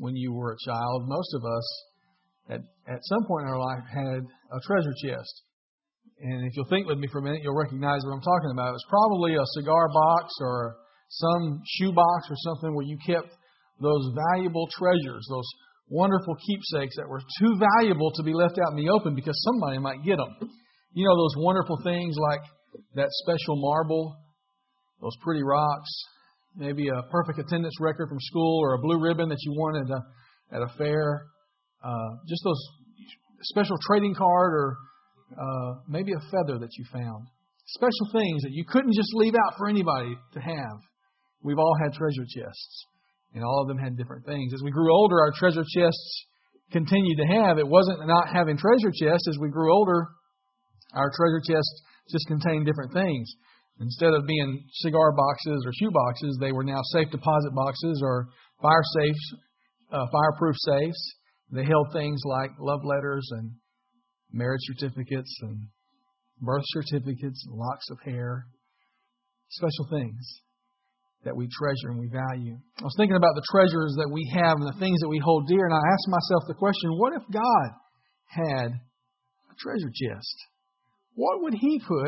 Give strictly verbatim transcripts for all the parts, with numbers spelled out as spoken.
when you were a child, most of us at, at some point in our life had a treasure chest. And if you'll think with me for a minute, you'll recognize what I'm talking about. It was probably a cigar box or some shoe box or something where you kept those valuable treasures, those wonderful keepsakes that were too valuable to be left out in the open because somebody might get them. You know, those wonderful things like that special marble, those pretty rocks, maybe a perfect attendance record from school or a blue ribbon that you won at a, at a fair, uh, just those special trading card or uh, maybe a feather that you found. Special things that you couldn't just leave out for anybody to have. We've all had treasure chests, and all of them had different things. As we grew older, our treasure chests continued to have. It wasn't not having treasure chests. As we grew older, our treasure chests just contained different things. Instead of being cigar boxes or shoe boxes, they were now safe deposit boxes or fire safes, uh, fireproof safes. They held things like love letters and marriage certificates and birth certificates and locks of hair. Special things that we treasure and we value. I was thinking about the treasures that we have and the things that we hold dear, and I asked myself the question, what if God had a treasure chest? What would He put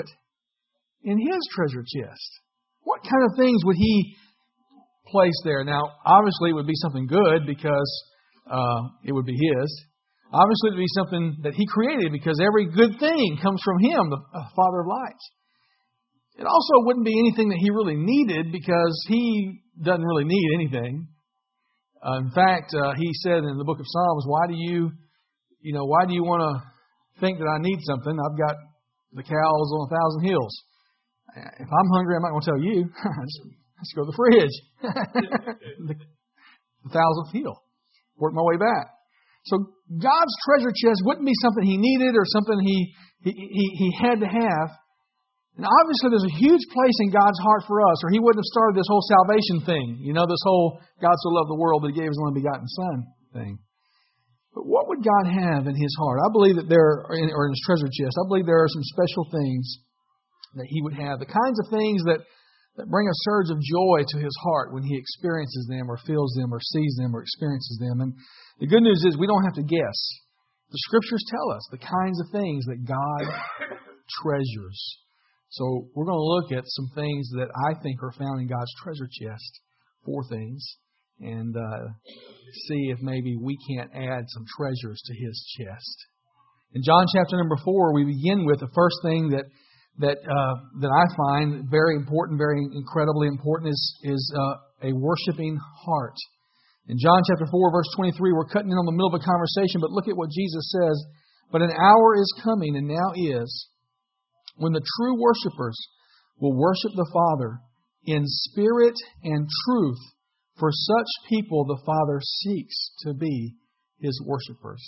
in His treasure chest? What kind of things would He place there? Now, obviously it would be something good because uh, it would be His. Obviously it would be something that He created because every good thing comes from Him, the Father of lights. It also wouldn't be anything that He really needed because He doesn't really need anything. Uh, in fact, uh, He said in the book of Psalms, why do you, you know, why do you want to think that I need something? I've got the cows on a thousand hills. If I'm hungry, I'm not going to tell you. just, just go to the fridge. the, the thousandth hill. Work my way back. So God's treasure chest wouldn't be something He needed or something He He, he, he had to have. And obviously there's a huge place in God's heart for us, or He wouldn't have started this whole salvation thing. You know, this whole God so loved the world that He gave His only begotten Son thing. But what would God have in His heart? I believe that there, or in His treasure chest, I believe there are some special things that He would have. The kinds of things that, that bring a surge of joy to His heart when He experiences them or feels them or sees them or experiences them. And the good news is we don't have to guess. The Scriptures tell us the kinds of things that God treasures. So we're going to look at some things that I think are found in God's treasure chest, four things, and uh, see if maybe we can't add some treasures to His chest. In John chapter number four, we begin with the first thing that that uh, that I find very important, very incredibly important, is is uh, a worshiping heart. In John chapter four, verse twenty-three, we're cutting in on the middle of a conversation, but look at what Jesus says. But an hour is coming, and now is, when the true worshipers will worship the Father in spirit and truth, for such people the Father seeks to be His worshipers.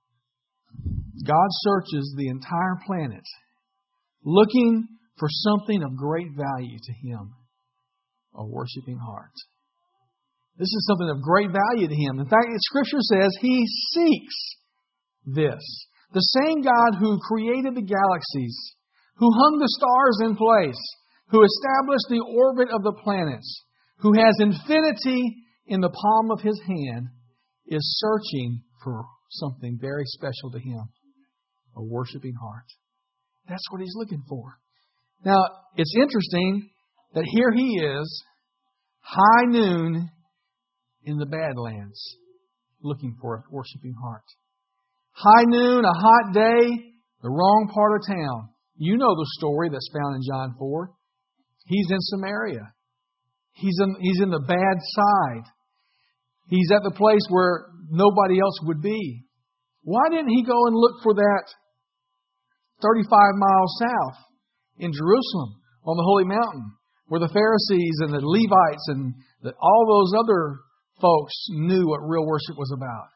God searches the entire planet looking for something of great value to Him, a worshiping heart. This is something of great value to Him. In fact, Scripture says He seeks this. The same God who created the galaxies, who hung the stars in place, who established the orbit of the planets, who has infinity in the palm of His hand, is searching for something very special to Him, a worshiping heart. That's what He's looking for. Now, it's interesting that here He is, high noon in the Badlands, looking for a worshiping heart. High noon, a hot day, the wrong part of town. You know the story that's found in John four. He's in Samaria. He's in, he's in the bad side. He's at the place where nobody else would be. Why didn't He go and look for that thirty-five miles south in Jerusalem on the Holy Mountain, where the Pharisees and the Levites and the, all those other folks knew what real worship was about?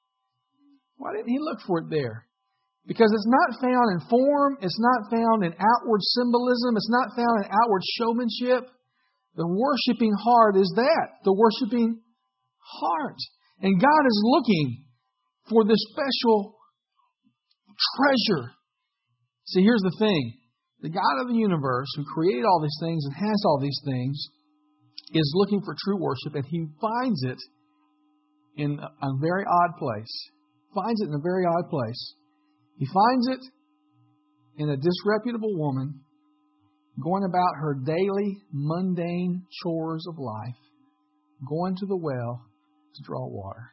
Why didn't He look for it there? Because it's not found in form, it's not found in outward symbolism, it's not found in outward showmanship. The worshiping heart is that, the worshiping heart. And God is looking for this special treasure. See, here's the thing. The God of the universe, who created all these things and has all these things, is looking for true worship, and He finds it in a very odd place. Finds it in a very odd place. He finds it in a disreputable woman going about her daily mundane chores of life, going to the well to draw water.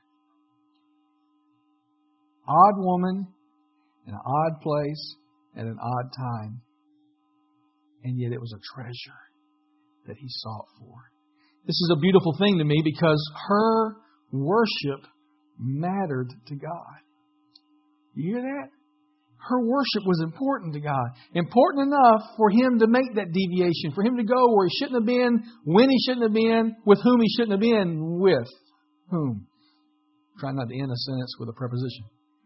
Odd woman in an odd place at an odd time. And yet it was a treasure that he sought for. This is a beautiful thing to me because her worship mattered to God. You hear that? Her worship was important to God. Important enough for Him to make that deviation, for Him to go where He shouldn't have been, when He shouldn't have been, with whom He shouldn't have been, with whom. Try not to end a sentence with a preposition.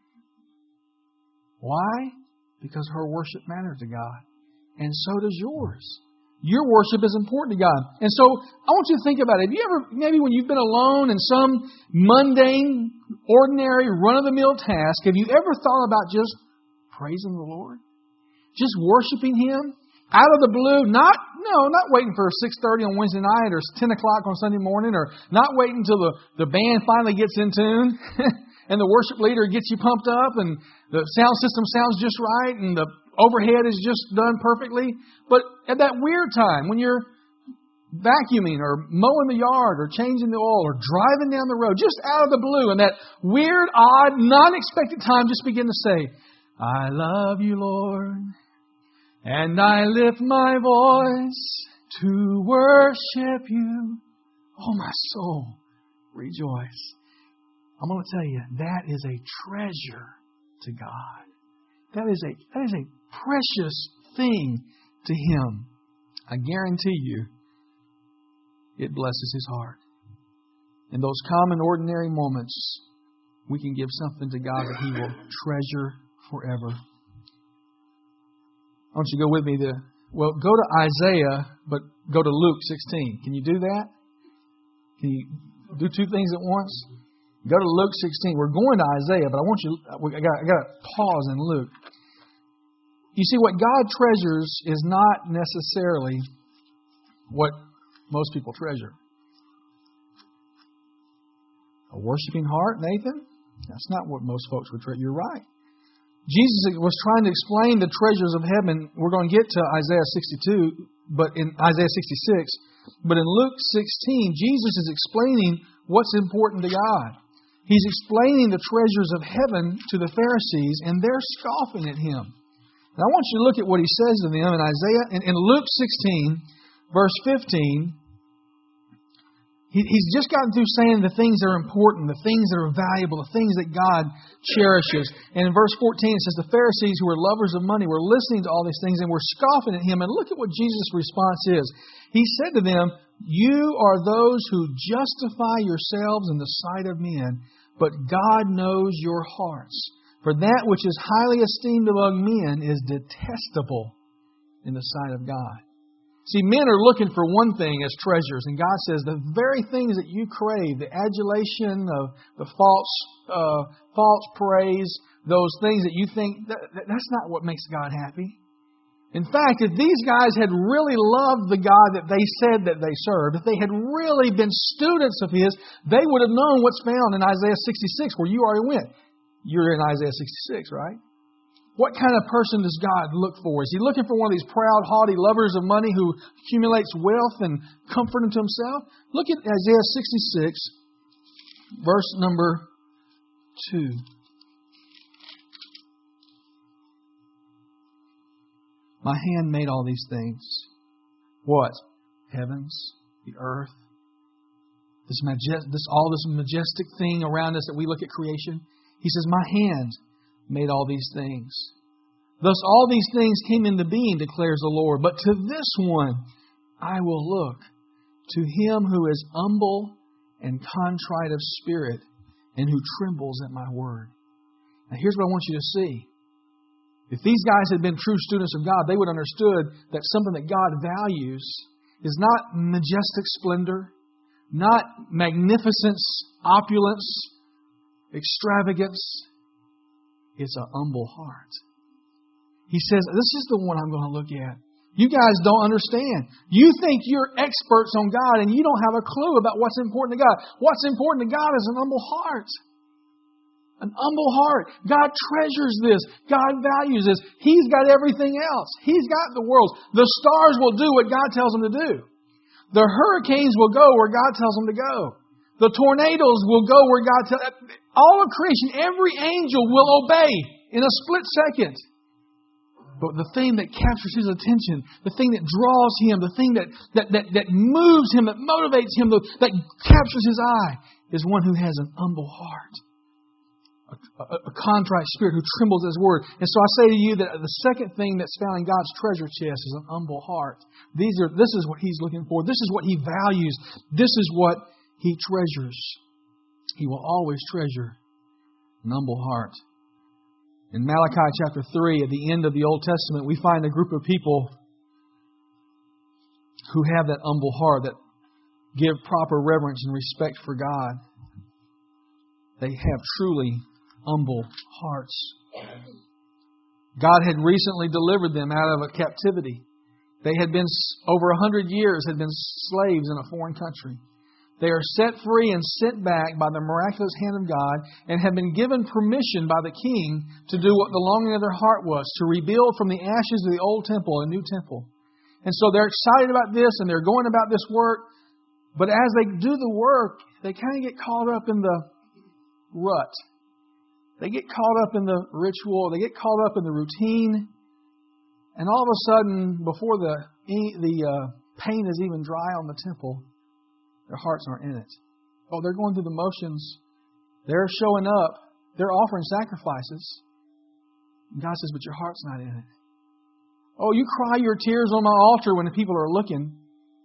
Why? Because her worship mattered to God. And so does yours. Your worship is important to God. And so I want you to think about it. Have you ever, maybe when you've been alone in some mundane, ordinary, run-of-the-mill task, have you ever thought about just praising the Lord? Just worshiping Him? Out of the blue, not, no, not waiting for six thirty on Wednesday night or ten o'clock on Sunday morning, or not waiting until the, the band finally gets in tune and the worship leader gets you pumped up and the sound system sounds just right and the overhead is just done perfectly. But at that weird time when you're vacuuming or mowing the yard or changing the oil or driving down the road, just out of the blue, and that weird, odd, non-expected time, just begin to say, I love you, Lord, and I lift my voice to worship you. Oh, my soul, rejoice. I'm going to tell you, that is a treasure to God. That is a, that is a precious thing to Him. I guarantee you, it blesses His heart. In those common, ordinary moments, we can give something to God that He will treasure forever. I want you to go with me to, well, go to Isaiah, but go to Luke sixteen. Can you do that? Can you do two things at once? Go to Luke sixteen. We're going to Isaiah, but I want you, I got, I got to pause in Luke. You see, what God treasures is not necessarily what most people treasure. A worshiping heart, Nathan? That's not what most folks would treasure. You're right. Jesus was trying to explain the treasures of heaven. We're going to get to Isaiah sixty-two, but in Isaiah sixty-six. But in Luke sixteen, Jesus is explaining what's important to God. He's explaining the treasures of heaven to the Pharisees, and they're scoffing at Him. Now I want you to look at what He says to them in Isaiah, in, in Luke sixteen, verse fifteen. He, he's just gotten through saying the things that are important, the things that are valuable, the things that God cherishes. And in verse fourteen, it says, the Pharisees who were lovers of money were listening to all these things and were scoffing at Him. And look at what Jesus' response is. He said to them, you are those who justify yourselves in the sight of men, but God knows your hearts. For that which is highly esteemed among men is detestable in the sight of God. See, men are looking for one thing as treasures, and God says the very things that you crave, the adulation of the false uh, false praise, those things that you think, that, that's not what makes God happy. In fact, if these guys had really loved the God that they said that they served, if they had really been students of His, they would have known what's found in Isaiah sixty-six, where you already went. You're in Isaiah sixty-six, right? What kind of person does God look for? Is He looking for one of these proud, haughty lovers of money who accumulates wealth and comfort unto himself? Look at Isaiah sixty-six, verse number two. My hand made all these things. What? Heavens, the earth, this majestic, this all this majestic thing around us that we look at creation. He says, my hand made all these things. Thus all these things came into being, declares the Lord. But to this one I will look, to Him who is humble and contrite of spirit, and who trembles at my word. Now here's what I want you to see. If these guys had been true students of God, they would have understood that something that God values is not majestic splendor, not magnificence, opulence, extravagance. It's an humble heart. He says, this is the one I'm going to look at. You guys don't understand. You think you're experts on God and you don't have a clue about what's important to God. What's important to God is an humble heart. An humble heart. God treasures this. God values this. He's got everything else. He's got the world. The stars will do what God tells them to do. The hurricanes will go where God tells them to go. The tornadoes will go where God tells them. All of creation, every angel will obey in a split second. But the thing that captures His attention, the thing that draws Him, the thing that, that, that, that moves Him, that motivates Him, that captures His eye, is one who has an humble heart. A, a, a contrite spirit who trembles at His word. And so I say to you that the second thing that's found in God's treasure chest is an humble heart. These are, this is what He's looking for. This is what He values. This is what He treasures. He will always treasure an humble heart. In Malachi chapter three, at the end of the Old Testament, we find a group of people who have that humble heart, that give proper reverence and respect for God. They have truly humble hearts. God had recently delivered them out of a captivity. They had been, over a hundred years, had been slaves in a foreign country. They are set free and sent back by the miraculous hand of God and have been given permission by the king to do what the longing of their heart was, to rebuild from the ashes of the old temple a new temple. And so they're excited about this and they're going about this work. But as they do the work, they kind of get caught up in the rut. They get caught up in the ritual. They get caught up in the routine. And all of a sudden, before the, the uh, paint is even dry on the temple, their hearts aren't in it. Oh, they're going through the motions. They're showing up. They're offering sacrifices. And God says, but your heart's not in it. Oh, you cry your tears on my altar when the people are looking,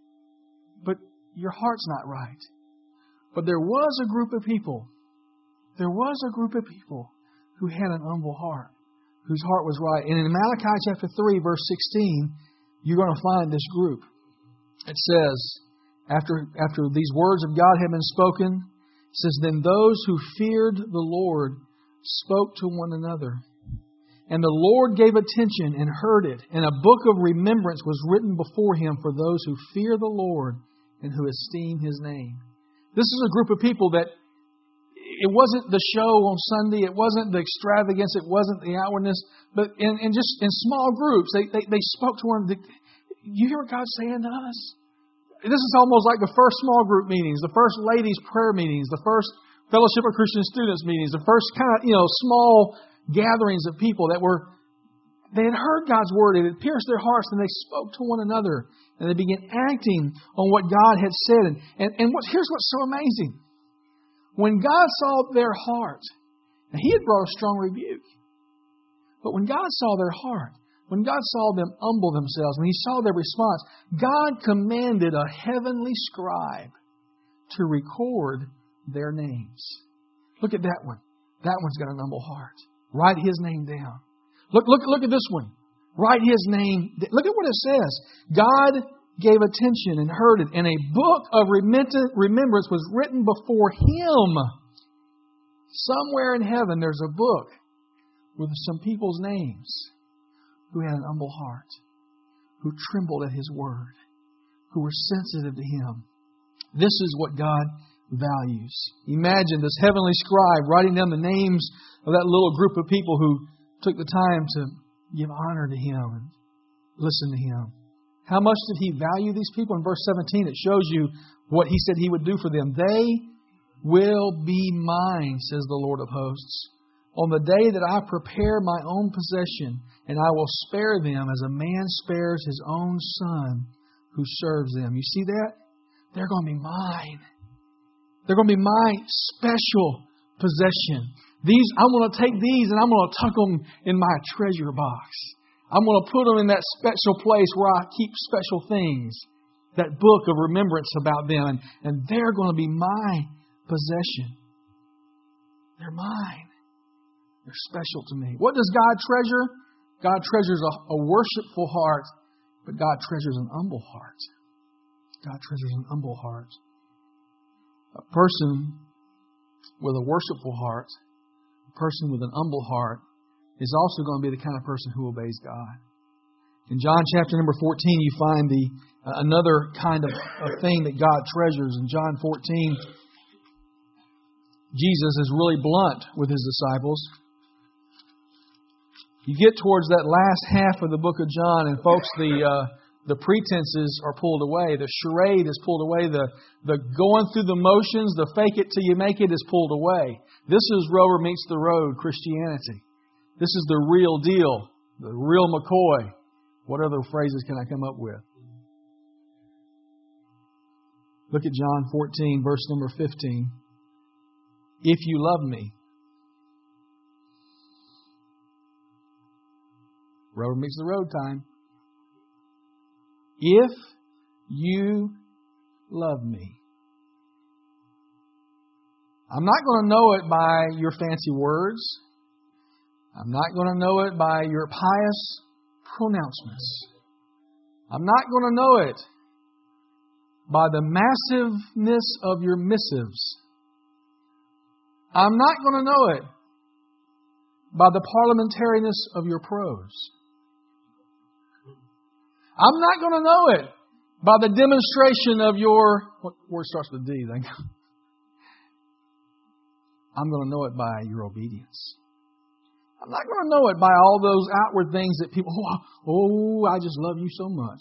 but your heart's not right. But there was a group of people. There was a group of people who had an humble heart, whose heart was right. And in Malachi chapter three, verse sixteen, you're going to find this group. It says, After, after these words of God had been spoken, it says, then those who feared the Lord spoke to one another. And the Lord gave attention and heard it. And a book of remembrance was written before Him for those who fear the Lord and who esteem His name. This is a group of people that it wasn't the show on Sunday. It wasn't the extravagance. It wasn't the outwardness. But in, in just in small groups, they, they, they spoke to one. You hear what God's saying to us? This is almost like the first small group meetings, the first ladies' prayer meetings, the first Fellowship of Christian Students meetings, the first kind of, you know, small gatherings of people that were, they had heard God's word, it had pierced their hearts, and they spoke to one another, and they began acting on what God had said. And, and, and what, here's what's so amazing. When God saw their heart, and He had brought a strong rebuke, but when God saw their heart, when God saw them humble themselves, when He saw their response, God commanded a heavenly scribe to record their names. Look at that one. That one's got an humble heart. Write his name down. Look, look, look at this one. Write his name. Look at what it says. God gave attention and heard it, and a book of remembrance was written before Him. Somewhere in heaven there's a book with some people's names who had an humble heart, who trembled at His word, who were sensitive to Him. This is what God values. Imagine this heavenly scribe writing down the names of that little group of people who took the time to give honor to Him and listen to Him. How much did He value these people? In verse seventeen, it shows you what He said He would do for them. They will be mine, says the Lord of hosts, on the day that I prepare my own possession, and I will spare them as a man spares his own son who serves them. You see that? They're going to be mine. They're going to be my special possession. These, I'm going to take these and I'm going to tuck them in my treasure box. I'm going to put them in that special place where I keep special things. That book of remembrance about them. And, and they're going to be my possession. They're mine. They're special to me. What does God treasure? God treasures a, a worshipful heart, but God treasures an humble heart. God treasures an humble heart. A person with a worshipful heart, a person with an humble heart, is also going to be the kind of person who obeys God. In John chapter number fourteen, you find the uh, another kind of, of thing that God treasures. In John fourteen, Jesus is really blunt with His disciples. You get towards that last half of the book of John, and folks, the uh, the pretenses are pulled away. The charade is pulled away. The the going through the motions, the fake it till you make it is pulled away. This is rubber meets the road Christianity. This is the real deal, the real McCoy. What other phrases can I come up with? Look at John fourteen, verse number fifteen. If you love me. Rubber meets the road time. If you love me. I'm not going to know it by your fancy words. I'm not going to know it by your pious pronouncements. I'm not going to know it by the massiveness of your missives. I'm not going to know it by the parliamentariness of your prose. I'm not going to know it by the demonstration of your... What word starts with D? Then? I'm going to know it by your obedience. I'm not going to know it by all those outward things that people... Oh, oh, I just love you so much.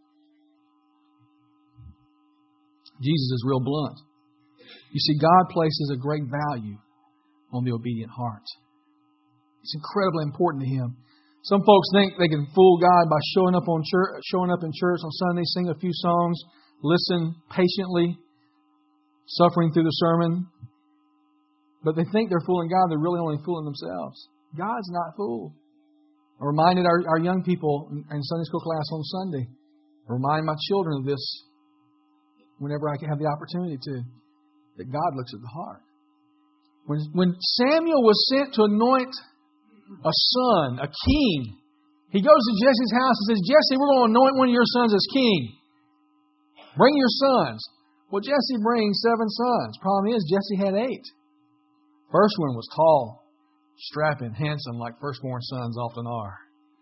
Jesus is real blunt. You see, God places a great value on the obedient heart. It's incredibly important to Him. Some folks think they can fool God by showing up on church, showing up in church on Sunday, sing a few songs, listen patiently, suffering through the sermon. But they think they're fooling God. They're really only fooling themselves. God's not fooled. I reminded our, our young people in Sunday school class on Sunday. I remind my children of this whenever I have the opportunity to. That God looks at the heart. When, when Samuel was sent to anoint a son, a king, he goes to Jesse's house and says, Jesse, we're going to anoint one of your sons as king. Bring your sons. Well, Jesse brings seven sons. Problem is, Jesse had eight. First one was tall, strapping, handsome, like firstborn sons often are.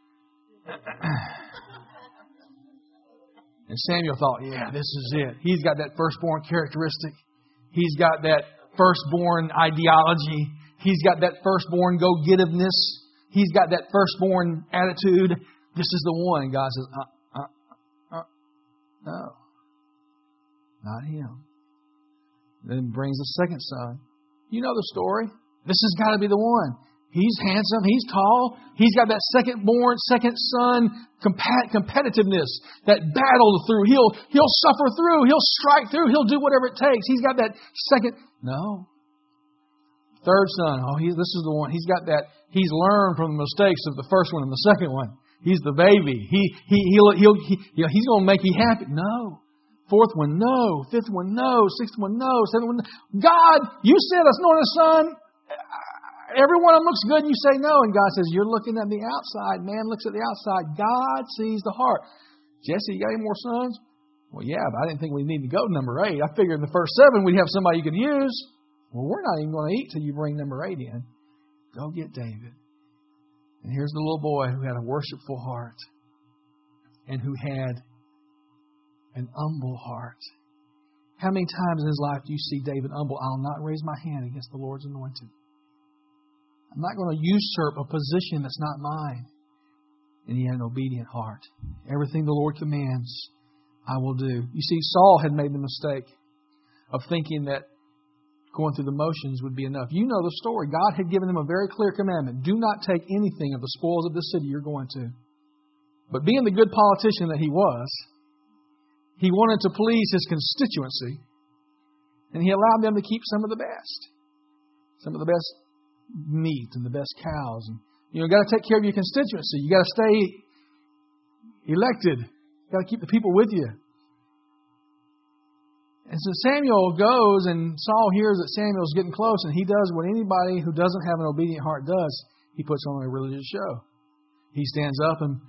And Samuel thought, yeah, this is it. He's got that firstborn characteristic. He's got that firstborn ideology. He's got that firstborn go-getiveness. He's got that firstborn attitude. This is the one. And God says, uh, uh, uh, no, not him. Then brings the second son. You know the story. This has got to be the one. He's handsome. He's tall. He's got that second-born, second son compat- competitiveness, that battle through. He'll he'll suffer through. He'll strike through. He'll do whatever it takes. He's got that second. No. Third son. Oh, he, this is the one. He's got that. He's learned from the mistakes of the first one and the second one. He's the baby. He he he'll he'll he, you know, he's going to make you happy. No. Fourth one, no. Fifth one, no. Sixth one, no. Seventh one, no. God, you said us knowing a son. Every one of them looks good and you say no. And God says, you're looking at the outside. Man looks at the outside. God sees the heart. Jesse, you got any more sons? Well, yeah, but I didn't think we need to go to number eight. I figured in the first seven we'd have somebody you could use. Well, we're not even going to eat till you bring number eight in. Go get David. And here's the little boy who had a worshipful heart and who had an humble heart. How many times in his life do you see David humble? I'll not raise my hand against the Lord's anointed. I'm not going to usurp a position that's not mine. And he had an obedient heart. Everything the Lord commands, I will do. You see, Saul had made the mistake of thinking that going through the motions would be enough. You know the story. God had given him a very clear commandment. Do not take anything of the spoils of the city you're going to. But being the good politician that he was, he wanted to please his constituency. And he allowed them to keep some of the best. Some of the best meat and the best cows. And you know, you got to take care of your constituency. You got to stay elected. You got to keep the people with you. And so Samuel goes, and Saul hears that Samuel's getting close, and he does what anybody who doesn't have an obedient heart does. He puts on a religious show. He stands up and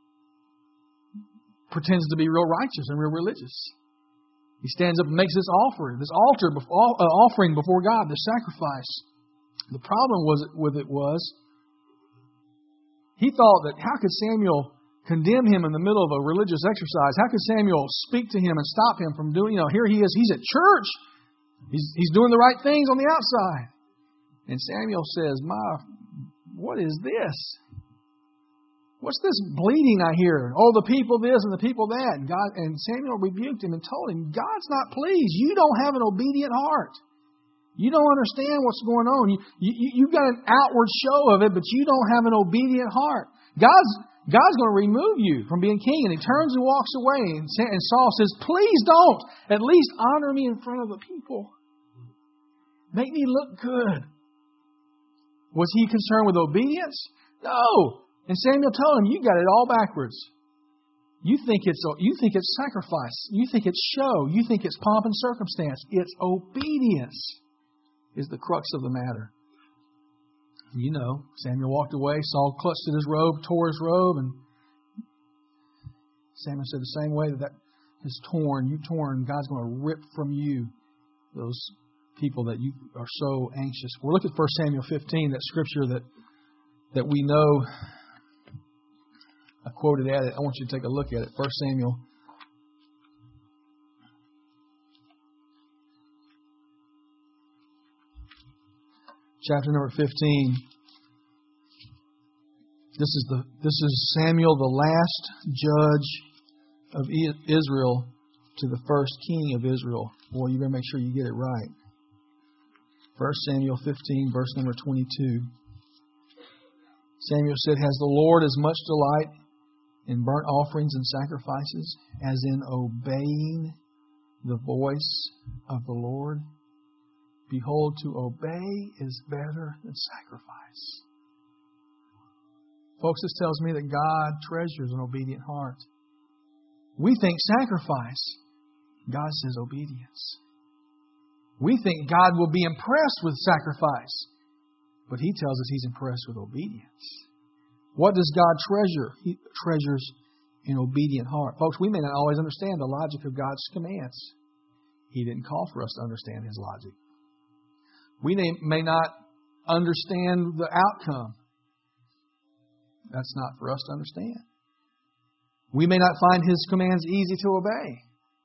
pretends to be real righteous and real religious. He stands up and makes this offering, this altar, uh, offering before God, this sacrifice. The problem was with it was he thought that how could Samuel condemn him in the middle of a religious exercise? How could Samuel speak to him and stop him from doing, you know, here he is, he's at church. He's, he's doing the right things on the outside. And Samuel says, My, what is this? What's this bleating I hear? Oh, the people this and the people that. And God and Samuel rebuked him and told him, God's not pleased. You don't have an obedient heart. You don't understand what's going on. You, you, you've got an outward show of it, but you don't have an obedient heart. God's, God's going to remove you from being king. And he turns and walks away. And, and Saul says, please don't. At least honor me in front of the people. Make me look good. Was he concerned with obedience? No. And Samuel told him, you got it all backwards. You think it's you think it's sacrifice. You think it's show. You think it's pomp and circumstance. It's obedience is the crux of the matter. You know, Samuel walked away. Saul clutched at his robe, tore his robe, and Samuel said the same way that that is torn, you torn, God's going to rip from you those people that you are so anxious for. Look at First Samuel fifteen, that scripture that that we know. I quoted at it. I want you to take a look at it. First Samuel. Chapter number fifteen. This is the this is Samuel, the last judge of Israel, to the first king of Israel. Boy, you better make sure you get it right. First Samuel fifteen, verse number twenty-two. Samuel said, Has the Lord as much delight in burnt offerings and sacrifices as in obeying the voice of the Lord? Behold, to obey is better than sacrifice. Folks, this tells me that God treasures an obedient heart. We think sacrifice. God says obedience. We think God will be impressed with sacrifice. But He tells us He's impressed with obedience. What does God treasure? He treasures an obedient heart. Folks, we may not always understand the logic of God's commands. He didn't call for us to understand His logic. We may, may not understand the outcome. That's not for us to understand. We may not find His commands easy to obey.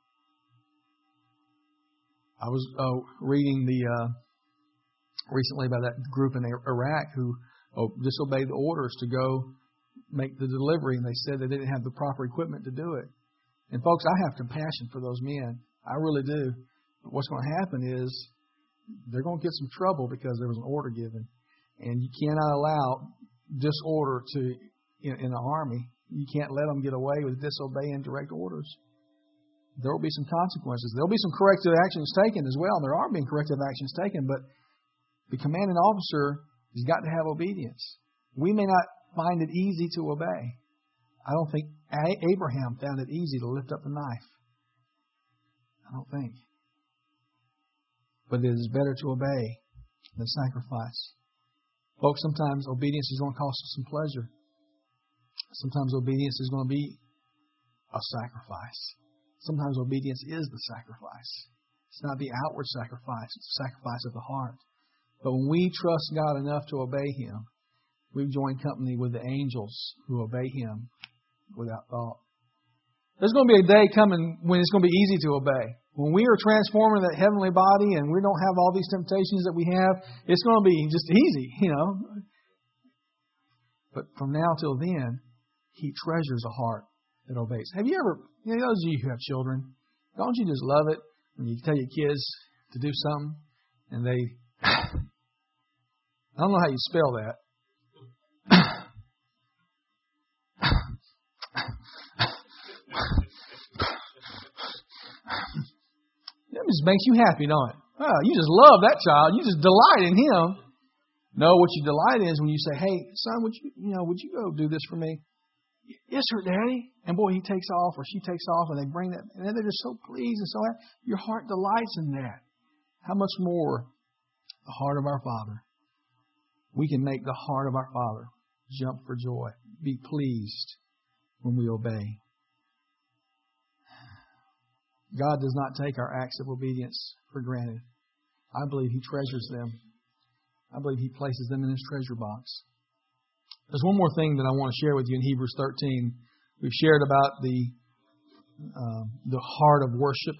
I was uh, reading the uh, recently about that group in Iraq who oh, disobeyed the orders to go make the delivery, and they said they didn't have the proper equipment to do it. And folks, I have compassion for those men. I really do. But what's going to happen is they're going to get some trouble because there was an order given. And you cannot allow disorder to in, in the army. You can't let them get away with disobeying direct orders. There will be some consequences. There will be some corrective actions taken as well. There are being corrective actions taken, but the commanding officer has got to have obedience. We may not find it easy to obey. I don't think Abraham found it easy to lift up the knife. I don't think. But it is better to obey than sacrifice. Folks, sometimes obedience is going to cost us some pleasure. Sometimes obedience is going to be a sacrifice. Sometimes obedience is the sacrifice. It's not the outward sacrifice. It's the sacrifice of the heart. But when we trust God enough to obey Him, we've joined company with the angels who obey Him without thought. There's going to be a day coming when it's going to be easy to obey. When we are transforming that heavenly body and we don't have all these temptations that we have, it's going to be just easy, you know. But from now till then, He treasures a heart that obeys. Have you ever, you know, those of you who have children, don't you just love it when you tell your kids to do something and they, I don't know how you spell that. That just makes you happy, don't it? Oh, you just love that child. You just delight in him. No, what you delight in is when you say, "Hey, son, would you, you know, would you go do this for me?" Yes, sir, Daddy. And boy, he takes off or she takes off, and they bring that, and they're just so pleased and so happy. Your heart delights in that. How much more the heart of our Father? We can make the heart of our Father jump for joy, be pleased when we obey. God does not take our acts of obedience for granted. I believe He treasures them. I believe He places them in His treasure box. There's one more thing that I want to share with you in Hebrews thirteen. We've shared about the uh, the heart of worship.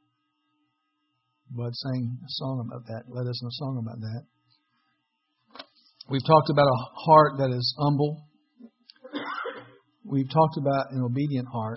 Bud sang a song about that, led us in a song about that. We've talked about a heart that is humble. We've talked about an obedient heart.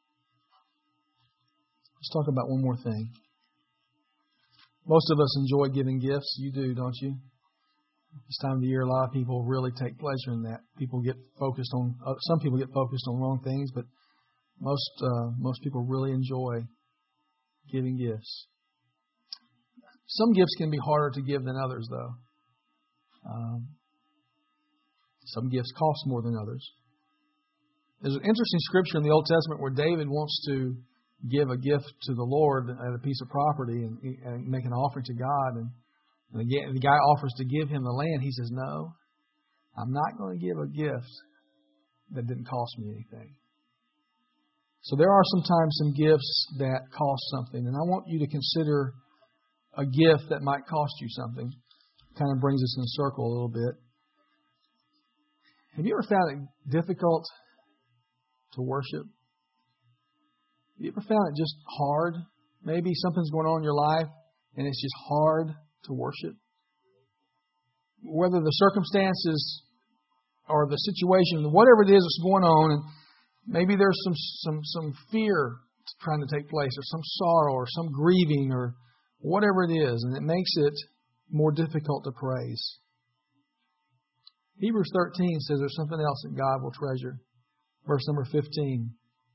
Let's talk about one more thing. Most of us enjoy giving gifts. You do, don't you? This time of the year, a lot of people really take pleasure in that. People get focused on, uh, some people get focused on wrong things, but most uh, most people really enjoy giving gifts. Some gifts can be harder to give than others, though. Um, some gifts cost more than others. There's an interesting scripture in the Old Testament where David wants to give a gift to the Lord at a piece of property and, and make an offering to God. And, and the, the guy offers to give him the land. He says, no, I'm not going to give a gift that didn't cost me anything. So there are sometimes some gifts that cost something. And I want you to consider a gift that might cost you something. Kind of brings us in a circle a little bit. Have you ever found it difficult to worship? Have you ever found it just hard? Maybe something's going on in your life and it's just hard to worship. Whether the circumstances or the situation, whatever it is that's going on, and maybe there's some some some fear trying to take place, or some sorrow, or some grieving, or whatever it is, and it makes it more difficult to praise. Hebrews thirteen says there's something else that God will treasure. Verse number fifteen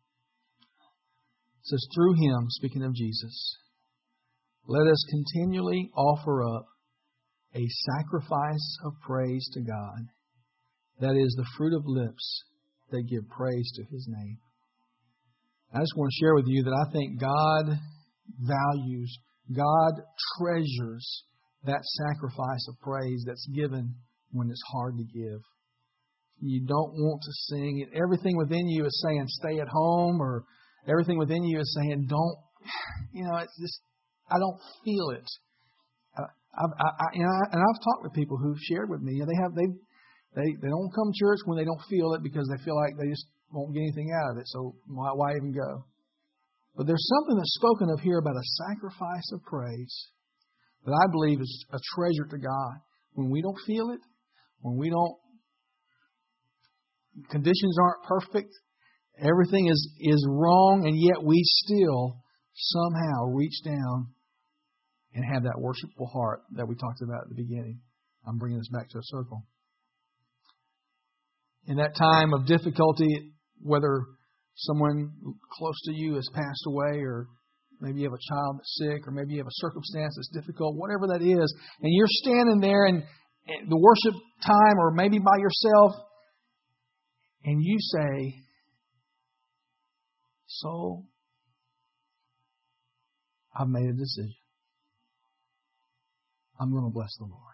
says, through Him, speaking of Jesus, let us continually offer up a sacrifice of praise to God. That is the fruit of lips that give praise to His name. I just want to share with you that I think God values, God treasures that sacrifice of praise that's given when it's hard to give. You don't want to sing it. Everything within you is saying stay at home, or everything within you is saying don't, you know, it's just, I don't feel it. I, I, I, and, I, and I've talked with people who've shared with me, and they have, they, they, they don't come to church when they don't feel it because they feel like they just won't get anything out of it. So why, why even go? But there's something that's spoken of here about a sacrifice of praise that I believe is a treasure to God. When we don't feel it, when we don't, conditions aren't perfect, everything is, is wrong, and yet we still somehow reach down and have that worshipful heart that we talked about at the beginning. I'm bringing this back to a circle. In that time of difficulty, whether someone close to you has passed away, or maybe you have a child that's sick, or maybe you have a circumstance that's difficult, whatever that is, and you're standing there in the worship time, or maybe by yourself, and you say, soul, I've made a decision. I'm going to bless the Lord.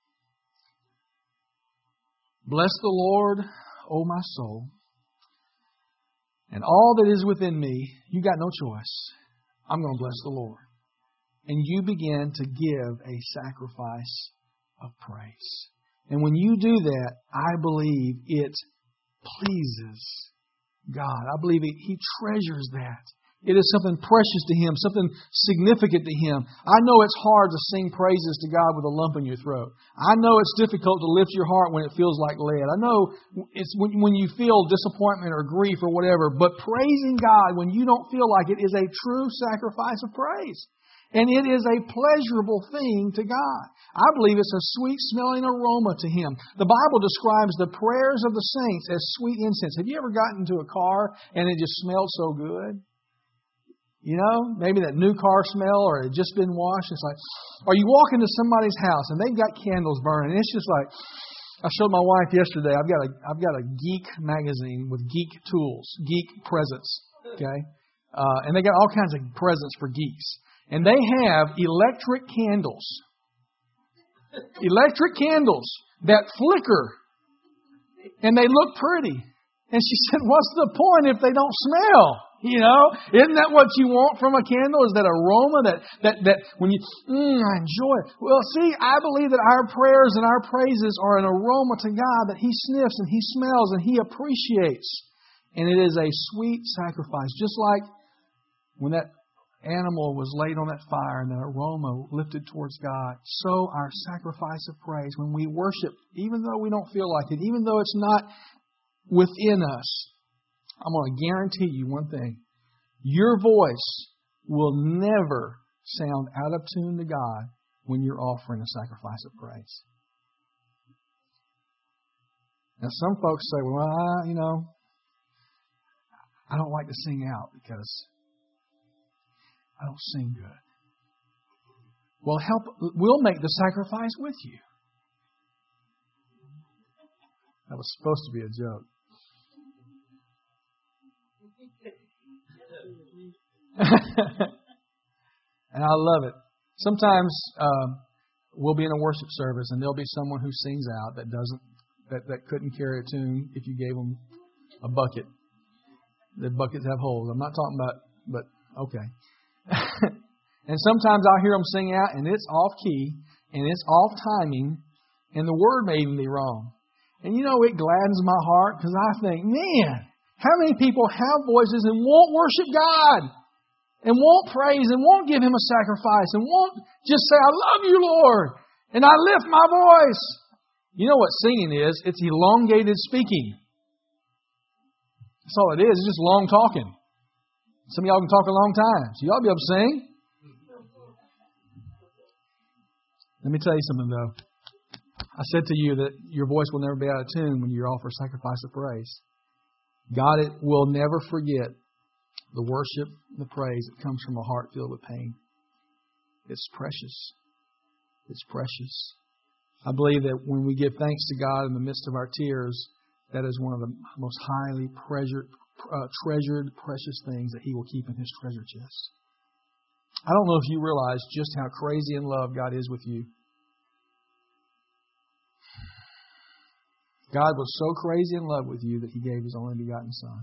Bless the Lord, O my soul, and all that is within me. You got no choice. I'm going to bless the Lord. And you begin to give a sacrifice of praise. And when you do that, I believe it pleases God. I believe it, He treasures that. It is something precious to Him, something significant to Him. I know it's hard to sing praises to God with a lump in your throat. I know it's difficult to lift your heart when it feels like lead. I know it's when, when you feel disappointment or grief or whatever. But praising God when you don't feel like it is a true sacrifice of praise. And it is a pleasurable thing to God. I believe it's a sweet-smelling aroma to Him. The Bible describes the prayers of the saints as sweet incense. Have you ever gotten into a car and it just smelled so good? You know, maybe that new car smell, or it just been washed. It's like, or you walk into somebody's house and they've got candles burning. And it's just like, I showed my wife yesterday. I've got a I've got a geek magazine with geek tools, geek presents. Okay, uh, and they got all kinds of presents for geeks. And they have electric candles, electric candles that flicker, and they look pretty. And she said, "What's the point if they don't smell?" You know, isn't that what you want from a candle? Is that aroma that, that, that when you, mm, I enjoy it. Well, see, I believe that our prayers and our praises are an aroma to God that He sniffs and He smells and He appreciates. And it is a sweet sacrifice. Just like when that animal was laid on that fire and the aroma lifted towards God, so our sacrifice of praise, when we worship, even though we don't feel like it, even though it's not within us, I'm going to guarantee you one thing. Your voice will never sound out of tune to God when you're offering a sacrifice of praise. Now, some folks say, well, I, you know, I don't like to sing out because I don't sing good. Well, help. We'll make the sacrifice with you. That was supposed to be a joke. And I love it. Sometimes um, we'll be in a worship service and there'll be someone who sings out that doesn't, that, that couldn't carry a tune if you gave them a bucket. The buckets have holes. I'm not talking about, but okay. And sometimes I'll hear them sing out and it's off key and it's off timing and the word may even be wrong. And you know, it gladdens my heart because I think, man, how many people have voices and won't worship God and won't praise and won't give Him a sacrifice and won't just say, I love you, Lord, and I lift my voice. You know what singing is? It's elongated speaking. That's all it is. It's just long talking. Some of y'all can talk a long time, so y'all be able to sing. Let me tell you something, though. I said to you that your voice will never be out of tune when you offer sacrifice of praise. God will never forget the worship, the praise that comes from a heart filled with pain. It's precious. It's precious. I believe that when we give thanks to God in the midst of our tears, that is one of the most highly treasured, uh, treasured, precious things that He will keep in His treasure chest. I don't know if you realize just how crazy in love God is with you. God was so crazy in love with you that He gave His only begotten Son.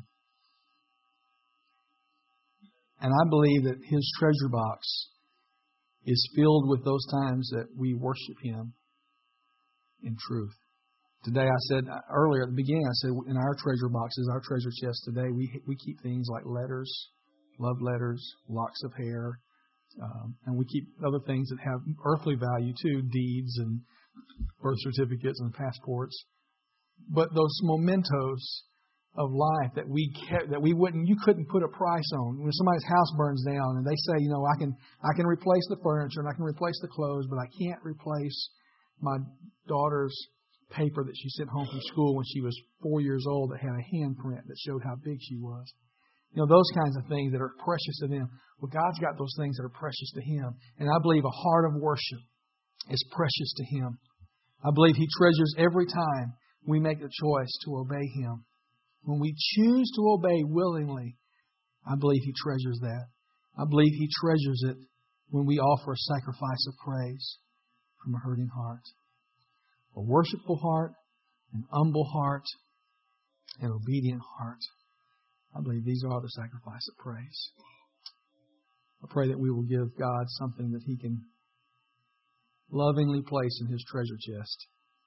And I believe that His treasure box is filled with those times that we worship Him in truth. Today I said, earlier at the beginning, I said in our treasure boxes, our treasure chest today, we we keep things like letters, love letters, locks of hair, um, and we keep other things that have earthly value too, deeds and birth certificates and passports. But those mementos of life that we kept, that we wouldn't, you couldn't put a price on. When somebody's house burns down and they say, you know, I can I can replace the furniture and I can replace the clothes, but I can't replace my daughter's paper that she sent home from school when she was four years old that had a handprint that showed how big she was. You know, those kinds of things that are precious to them. Well, God's got those things that are precious to Him. And I believe a heart of worship is precious to Him. I believe He treasures every time we make a choice to obey Him. When we choose to obey willingly, I believe He treasures that. I believe He treasures it when we offer a sacrifice of praise from a hurting heart. A worshipful heart, an humble heart, an obedient heart. I believe these are the sacrifice of praise. I pray that we will give God something that He can lovingly place in His treasure chest.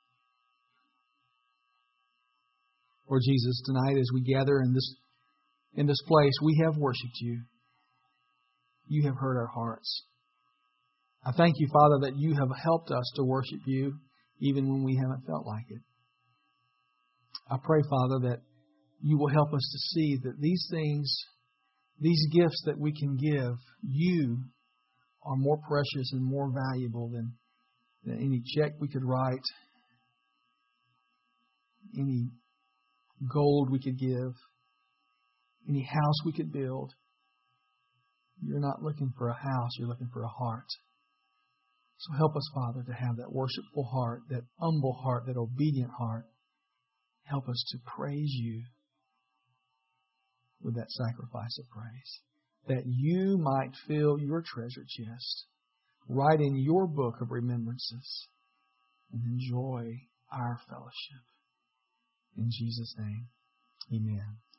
Lord Jesus, tonight as we gather in this in this place, we have worshipped You. You have heard our hearts. I thank You, Father, that You have helped us to worship You even when we haven't felt like it. I pray, Father, that You will help us to see that these things, these gifts that we can give You are more precious and more valuable than, than any check we could write, any gold we could give, any house we could build. You're not looking for a house, You're looking for a heart. So help us, Father, to have that worshipful heart, that humble heart, that obedient heart. Help us to praise You with that sacrifice of praise, that You might fill Your treasure chest, write in Your book of remembrances, and enjoy our fellowship. In Jesus' name, amen.